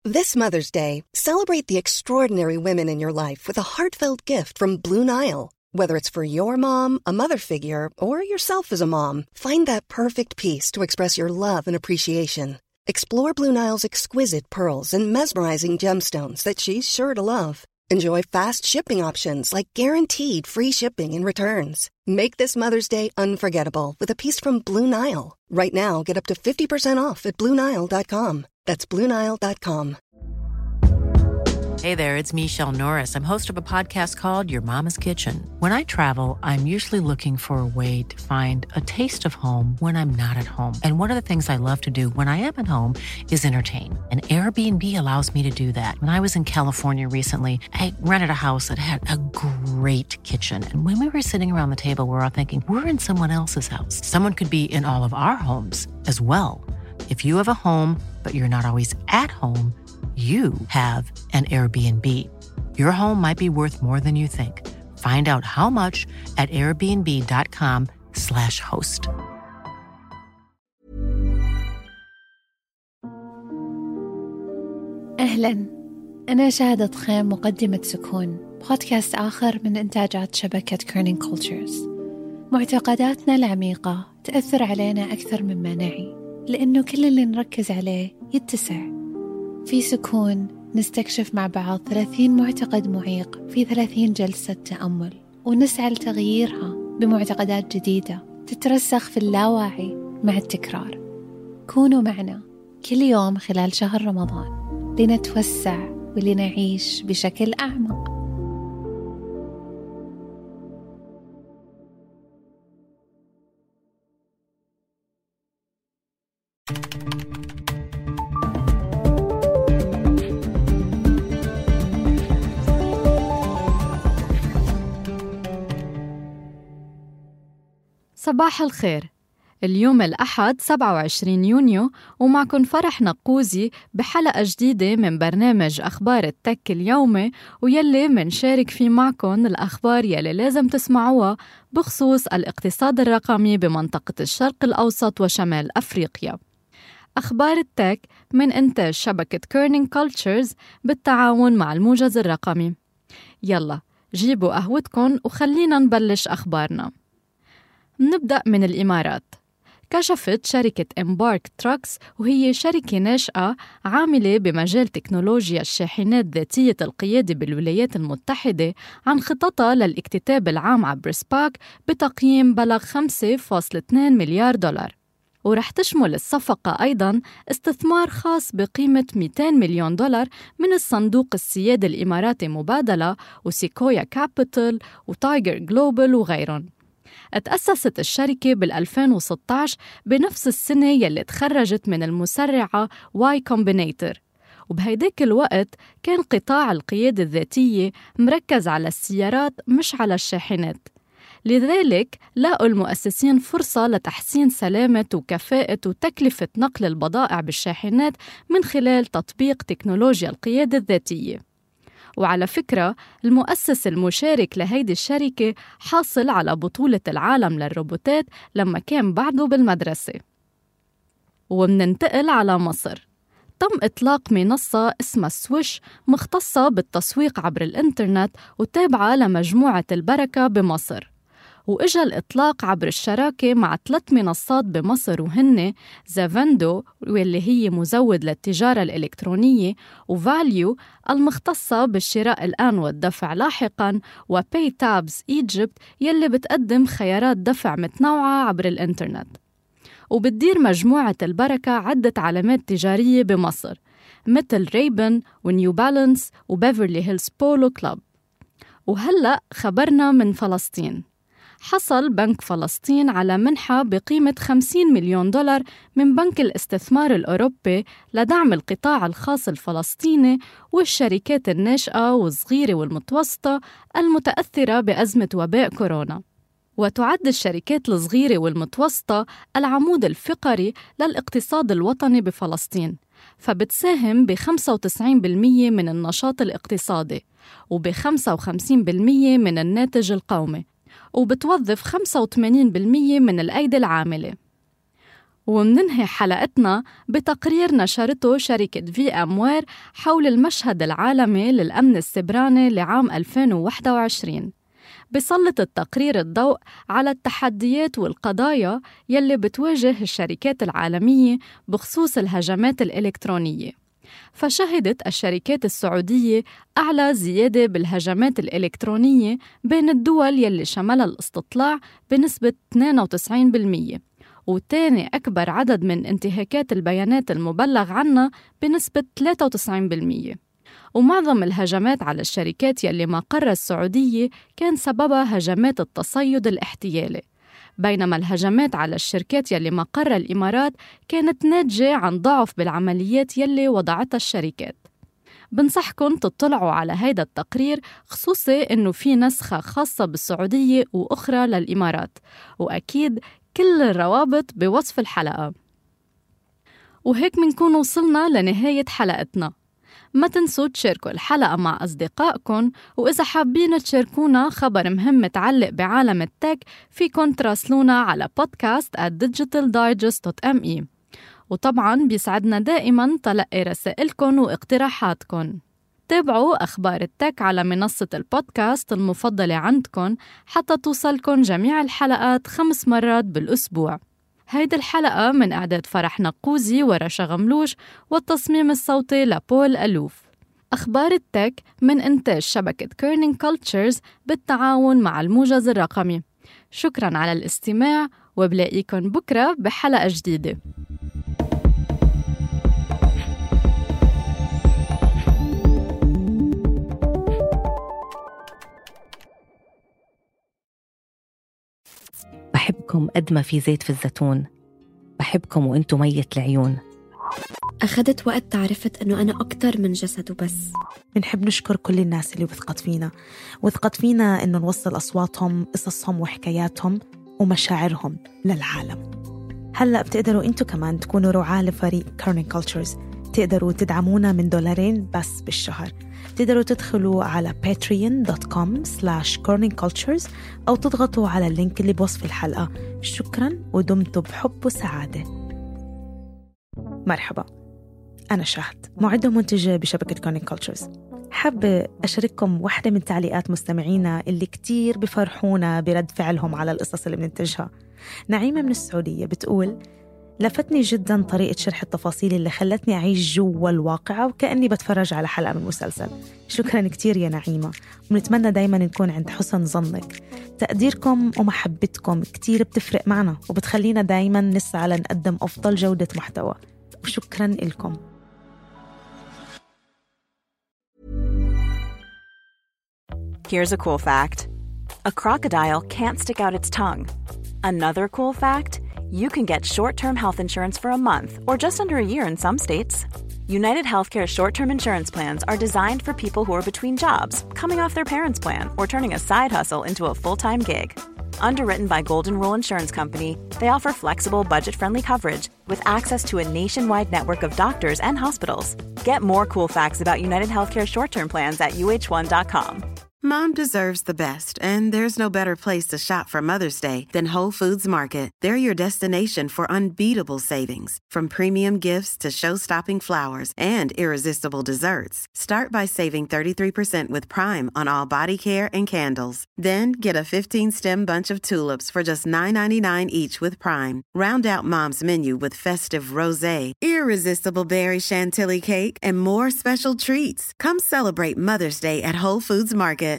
This Mother's Day, celebrate the extraordinary women in your life with a heartfelt gift from Blue Nile. Whether it's for your mom, a mother figure, or yourself as a mom, find that perfect piece to express your love and appreciation. Explore Blue Nile's exquisite pearls and mesmerizing gemstones that she's sure to love. Enjoy fast shipping options like guaranteed free shipping and returns. Make this Mother's Day unforgettable with a piece from Blue Nile. Right now, get up to 50% off at BlueNile.com. That's BlueNile.com. Hey there, it's Michelle Norris. I'm host of a podcast called Your Mama's Kitchen. When I travel, I'm usually looking for a way to find a taste of home when I'm not at home. And one of the things I love to do when I am at home is entertain. And Airbnb allows me to do that. When I was in California recently, I rented a house that had a great kitchen. And when we were sitting around the table, we were all thinking, we're in someone else's house. Someone could be in all of our homes as well. If you have a home, but you're not always at home, you have an Airbnb. Your home might be worth more than you think. Find out how much at airbnb.com/host. أهلاً، أنا شاهدة خيم مقدمة سكون، بودكاست آخر من إنتاجات شبكة كيرنينج كولتشرز. معتقداتنا العميقة تأثر علينا أكثر مما نعي، لأنه كل اللي نركز عليه يتسع. في سكون نستكشف مع بعض 30 معتقد معيق في 30 جلسة تأمل، ونسعى لتغييرها بمعتقدات جديدة تترسخ في اللاواعي مع التكرار. كونوا معنا كل يوم خلال شهر رمضان لنتوسع ولنعيش بشكل أعمق. صباح الخير. اليوم الأحد 27 يونيو ومعكن فرح نقوزي بحلقة جديدة من برنامج أخبار التك اليومي، ويلي منشارك فيه معكن الأخبار يلي لازم تسمعوها بخصوص الاقتصاد الرقمي بمنطقة الشرق الأوسط وشمال أفريقيا. أخبار التك من إنتاج شبكة كيرنينج كولتشرز بالتعاون مع الموجز الرقمي. يلا جيبوا قهوتكن وخلينا نبلش أخبارنا. نبدأ من الإمارات. كشفت شركة إمبارك تراكس، وهي شركة ناشئة عاملة بمجال تكنولوجيا الشاحنات ذاتية القيادة بالولايات المتحدة، عن خططها للاكتتاب العام عبر سباك بتقييم بلغ 5.2 مليار دولار. ورح تشمل الصفقة أيضاً استثمار خاص بقيمة 200 مليون دولار من الصندوق السيادي الإماراتي مبادلة وسيكويا كابيتال وتايجر جلوبال وغيرهم. اتأسست الشركة بال2016 بنفس السنة يلي تخرجت من المسرعة واي كومبينيتر، وبهيداك الوقت كان قطاع القيادة الذاتية مركز على السيارات مش على الشاحنات. لذلك لاقوا المؤسسين فرصة لتحسين سلامة وكفاءة وتكلفة نقل البضائع بالشاحنات من خلال تطبيق تكنولوجيا القيادة الذاتية. وعلى فكرة المؤسس المشارك لهيدي الشركة حاصل على بطولة العالم للروبوتات لما كان بعده بالمدرسة. ومننتقل على مصر. تم إطلاق منصة اسمها سويش مختصة بالتسويق عبر الإنترنت وتابعة لمجموعة البركة بمصر. وإجا الإطلاق عبر الشراكة مع 3 منصات بمصر، وهن زافندو واللي هي مزود للتجارة الإلكترونية، وفاليو المختصة بالشراء الآن والدفع لاحقاً، وباي تابز إيجيبت يلي بتقدم خيارات دفع متنوعة عبر الإنترنت. وبتدير مجموعة البركة عدة علامات تجارية بمصر مثل ريبن ونيو بالانس وبيفرلي هيلز بولو كلاب. وهلأ خبرنا من فلسطين. حصل بنك فلسطين على منحة بقيمة 50 مليون دولار من بنك الاستثمار الأوروبي لدعم القطاع الخاص الفلسطيني والشركات الناشئة والصغيرة والمتوسطة المتأثرة بأزمة وباء كورونا. وتعد الشركات الصغيرة والمتوسطة العمود الفقري للاقتصاد الوطني بفلسطين، فبتساهم ب95% من النشاط الاقتصادي وب55% من الناتج القومي، وبتوظف 85% من الأيدي العاملة. ومننهي حلقتنا بتقرير نشرته شركة VMware حول المشهد العالمي للأمن السيبراني لعام 2021. بيسلط التقرير الضوء على التحديات والقضايا يلي بتواجه الشركات العالمية بخصوص الهجمات الإلكترونية. فشهدت الشركات السعودية أعلى زيادة بالهجمات الإلكترونية بين الدول يلي شملها الاستطلاع بنسبة 92%، وتاني أكبر عدد من انتهاكات البيانات المبلغ عنها بنسبة 93%. ومعظم الهجمات على الشركات يلي مقرها السعودية كان سببها هجمات التصيد الاحتيالي، بينما الهجمات على الشركات يلي مقرها الإمارات كانت ناتجة عن ضعف بالعمليات يلي وضعتها الشركات. بنصحكم تطلعوا على هيدا التقرير، خصوصي إنه في نسخة خاصة بالسعودية وأخرى للإمارات، وأكيد كل الروابط بوصف الحلقة. وهيك منكون وصلنا لنهاية حلقتنا. ما تنسوا تشاركوا الحلقة مع أصدقائكم، وإذا حابين تشاركونا خبر مهم متعلق بعالم التك فيكن تراسلونا على podcast@digitaldigest.me. وطبعاً بيسعدنا دائماً تلقي رسائلكم واقتراحاتكم. تابعوا أخبار التك على منصة البودكاست المفضلة عندكم حتى توصلكم جميع الحلقات 5 مرات بالأسبوع. هيدي الحلقة من إعداد فرح نقوزي ورشا غملوش، والتصميم الصوتي لبول ألوف. أخبار التك من إنتاج شبكة كيرنينج كولتشرز بالتعاون مع الموجز الرقمي. شكراً على الاستماع، وبلاقيكم بكرة بحلقة جديدة. بحبكم قد ما في زيت في الزيتون، بحبكم وانتو مية العيون. أخذت وقت تعرفت أنه أنا أكتر من جسد وبس. بنحب نشكر كل الناس اللي وثقت فينا إنه نوصل أصواتهم، قصصهم وحكاياتهم ومشاعرهم للعالم. هلأ بتقدروا انتو كمان تكونوا رعاة لفريق كيرنينج كولتشرز. تقدروا تدعمونا من $2 بس بالشهر. تقدروا تدخلوا على patreon.com/kerningcultures أو تضغطوا على اللينك اللي بوصف الحلقة. شكراً ودمتم بحب وسعادة. مرحبا، أنا شهد، معدة ومنتجة بشبكة كيرنينج كولتشرز. حابة أشارككم واحدة من تعليقات مستمعينا اللي كتير بفرحونا برد فعلهم على القصص اللي بننتجها. نعيمة من السعودية بتقول: لفتني جداً طريقة شرح التفاصيل اللي خلتني أعيش جوا الواقعة وكأني بتفرج على حلقة من مسلسل. شكراً كتير يا نعيمة، ونتمنى دايماً نكون عند حسن ظنك. تقديركم ومحبتكم كتير بتفرق معنا وبتخلينا دايماً نسعى لنقدم أفضل جودة محتوى، وشكراً لكم. Here's a cool fact. A crocodile can't stick out its tongue. Another cool fact: you can get short-term health insurance for a month or just under a year in some states. United Healthcare short-term insurance plans are designed for people who are between jobs, coming off their parents' plan, or turning a side hustle into a full-time gig. Underwritten by Golden Rule Insurance Company, they offer flexible, budget-friendly coverage with access to a nationwide network of doctors and hospitals. Get more cool facts about United Healthcare short-term plans at uh1.com. Mom deserves the best, and there's no better place to shop for Mother's Day than Whole Foods Market. They're your destination for unbeatable savings, from premium gifts to show-stopping flowers and irresistible desserts. Start by saving 33% with Prime on all body care and candles. Then get a 15-stem bunch of tulips for just $9.99 each with Prime. Round out Mom's menu with festive rosé, irresistible berry chantilly cake, and more special treats. Come celebrate Mother's Day at Whole Foods Market.